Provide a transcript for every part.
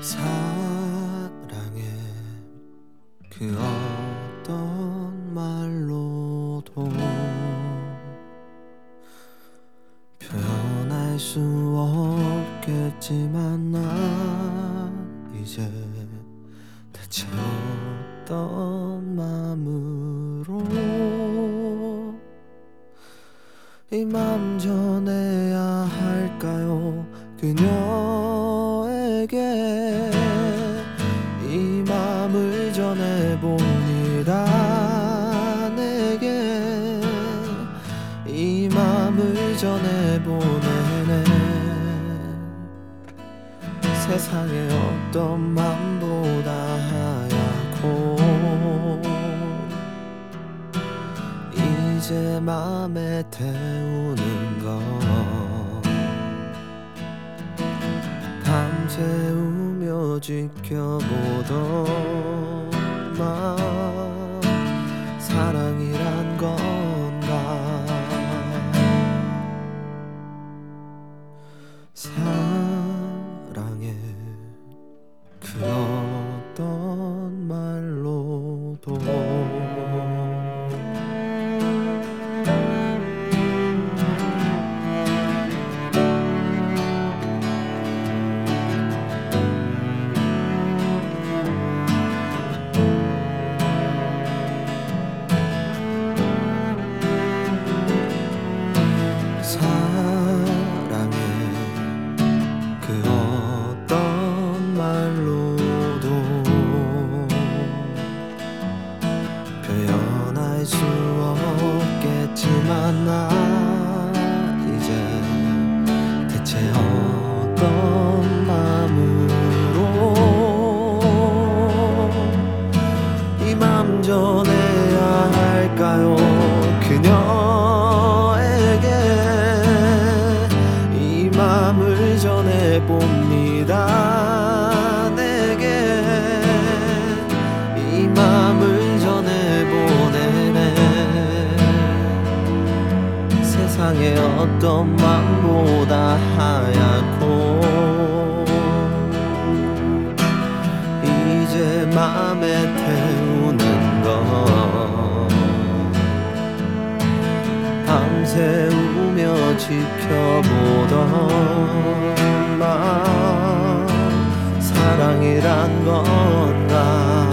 사랑해 그 어떤 말로도 표현할 수 없겠지만 나 이제 대체 어떤 마음으로 이 맘 전해야 할까요? 그녀에게 이 맘을 전해봅니다. 내게 이 맘을 전해보내네. 세상에 어떤 맘보다 하얗고 이제 맘에 태우는 것 밤새 우며 지켜보던 맘 사랑이란 건가. 사랑해 그 어떤 말로도 사랑해 그 어떤 말로도 표현할 수 없겠지만 나 이제 대체 어떤 마음으로 이 맘 전해야 할까요? 그녀에게 이 맘을 전해봅니다. 내게 이 맘을 전해보내네. 세상에 어떤 맘보다 하얗고 이제 맘에 태우는 것 밤새 우며 지켜보던 맘 사랑이란 건가.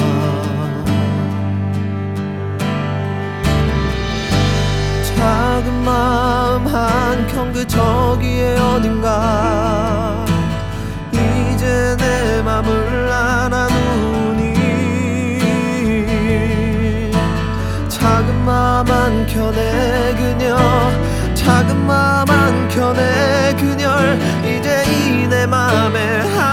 작은 마음 한켠 그 저기에 어딘가 이제 내 맘을 알아누니 작은 마음 한켠에 그녀 작은 마음 한켠에 그녀를 이제 이 내 맘에